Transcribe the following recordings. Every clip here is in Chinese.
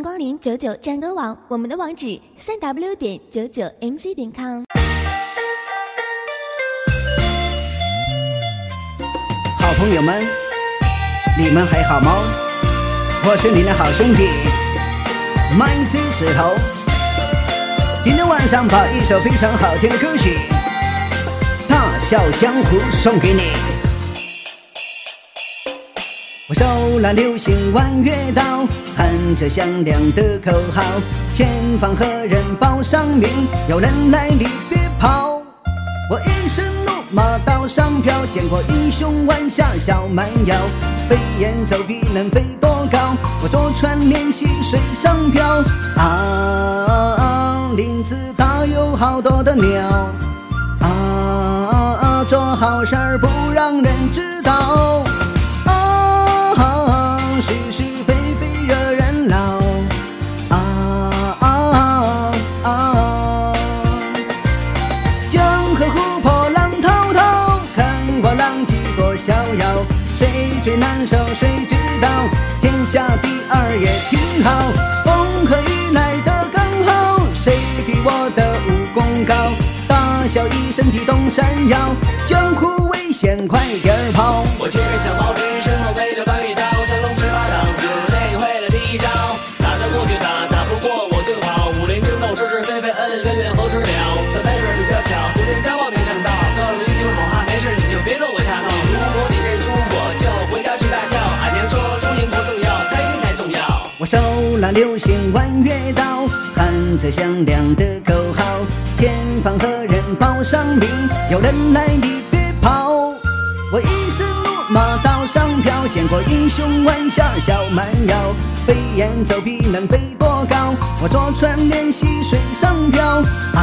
光临99战歌网，我们的网址3w.99mc.com。 好朋友们，你们还好吗？我是你的好兄弟麦 C 石头。今天晚上把一首非常好听的歌曲《大笑江湖》送给你。我手拿流星弯月刀，喊着响亮的口号，前方何人报上名，有人来你别跑。我一身怒马刀上飘，见过英雄弯下小蛮腰，飞檐走壁能飞多高，我坐船练习水上漂。林子大有好多的鸟，做好事儿不让人知道，是是非非惹人恼，江河湖泊浪滔滔，看我浪迹多逍遥，谁最难受谁知道，天下第二也挺好，风和雨来得刚好，谁比我的武功高，大笑一身体动山摇，江湖危险快点跑。 我骑着小毛驴，身后背着弯月刀，降龙十八掌只练会了第一招，打得过就打，打不过我就跑，武林争斗是是非非恩恩怨怨何时了，三杯水比较小，昨天干我没上道，告诉一句好汉没事你就别跟我瞎闹，如果你认输我就回家去大叫，俺娘说输赢不重要，开心才重要。 我手拿流星弯月刀，喊着响亮的口号，前方何人报上名，有人来你别跑。我一身怒马刀上飘，见过英雄弯下小蛮腰，飞檐走壁能飞多高，我坐船练习水上漂。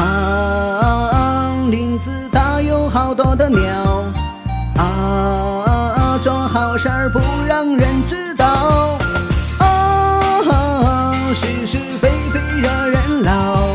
林子大有好多的鸟，做好事儿不让人知道，是是非非惹人恼，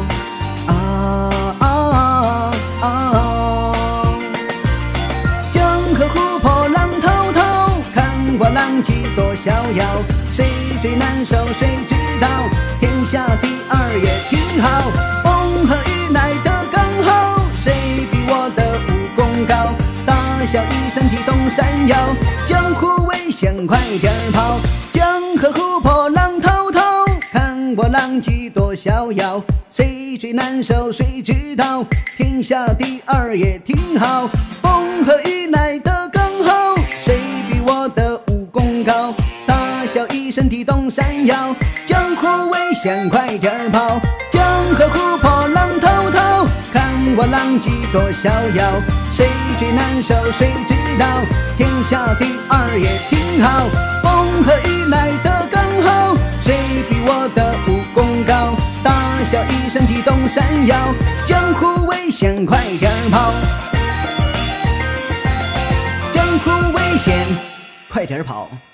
江河湖泊浪滔滔，看我浪迹多逍遥，谁最难受谁知道，天下第二也挺好，风和雨来得刚好，谁比我的武功高，大笑一身体动山摇，江湖危险快点跑，江河湖泊浪滔滔，看我浪迹多逍遥，谁最难受谁知道，天下第二也挺好，风和雨来得刚好，谁比我的武功高，大笑一身体动山摇，江湖危险快点跑，江河湖泊浪滔滔，看我浪迹多逍遥，谁最难受谁知道，天下第二也挺好，风和雨来得刚好，谁比我的武功高，大笑一身体动山摇，江湖危险快点跑，江湖危险快点跑。